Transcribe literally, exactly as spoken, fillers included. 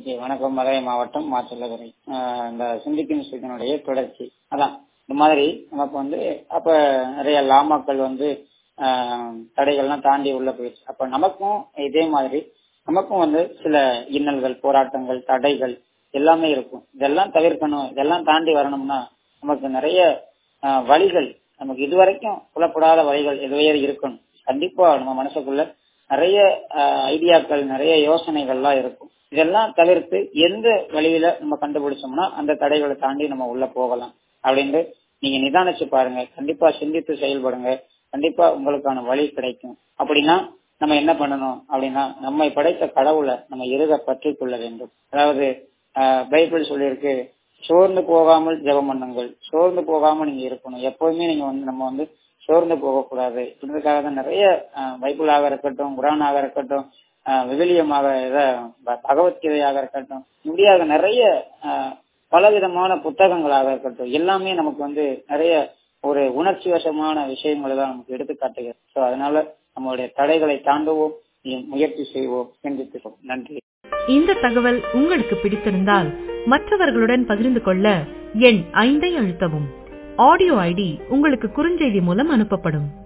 Okay, வணக்கம். மதுரை மாவட்டம் மாச்சல்லதுறை. ஆஹ் இந்த சிந்திக்கும் விஷயத்தினுடைய தொடர்ச்சி அதான் இந்த மாதிரி நமக்கு வந்து அப்ப நிறைய லாமாக்கள் வந்து ஆஹ் தடைகள்லாம் தாண்டி உள்ள போயிடுச்சு. அப்ப நமக்கும் இதே மாதிரி நமக்கும் வந்து சில இன்னல்கள், போராட்டங்கள், தடைகள் எல்லாமே இருக்கும். இதெல்லாம் தவிர்க்கணும், இதெல்லாம் தாண்டி வரணும்னா நமக்கு நிறைய ஆஹ் வழிகள், நமக்கு இதுவரைக்கும் புலப்படாத வழிகள் எதுவே இருக்கணும். கண்டிப்பா நம்ம மனசுக்குள்ள நிறைய ஐடியாக்கள், நிறைய யோசனைகள்லாம் இருக்கும். இதெல்லாம் தவிர்த்து எந்த வழியில நம்ம கண்டுபிடிச்சோம்னா அந்த தடைகளை தாண்டி நம்ம உள்ள போகலாம் அப்படின்னு நீங்க நிதானிச்சு பாருங்க. கண்டிப்பா சிந்தித்து செயல்படுங்க. கண்டிப்பா உங்களுக்கான வழி கிடைக்கும். அப்படின்னா நம்ம என்ன பண்ணணும் அப்படின்னா, நம்மை படைத்த கடவுளை நம்ம இருக பற்றி கொள்ள வேண்டும். அதாவது ஆஹ் பைபிள் சொல்லியிருக்கு, சோர்ந்து போகாமல் ஜெபம் பண்ணுங்கள். சோர்ந்து போகாம நீங்க இருக்கணும். எப்பவுமே நீங்க வந்து நம்ம வந்து சோர்ந்து போகக்கூடாது. இதுக்காக தான் நிறைய பைபிளாக இருக்கட்டும், குரானாக இருக்கட்டும், விவிலியமாக பகவத்கீதையாக இருக்கட்டும், இப்படியாக நிறைய பலவிதமான புத்தகங்களாக இருக்கட்டும், எல்லாமே நமக்கு வந்து நிறைய ஒரு உணர்ச்சி வசமான விஷயங்களை தான் நமக்கு எடுத்து காட்டுகிறது. ஸோ அதனால நம்மளுடைய தடைகளை தாண்டுவோம், முயற்சி செய்வோம், சிந்திப்போம். நன்றி. இந்த தகவல் உங்களுக்கு பிடித்திருந்தால் மற்றவர்களுடன் பகிர்ந்து கொள்ள எண் ஐந்தை அழுத்தவும். ஆடியோ ஐடி உங்களுக்கு குறுஞ்செய்தி மூலம் அனுப்பப்படும்.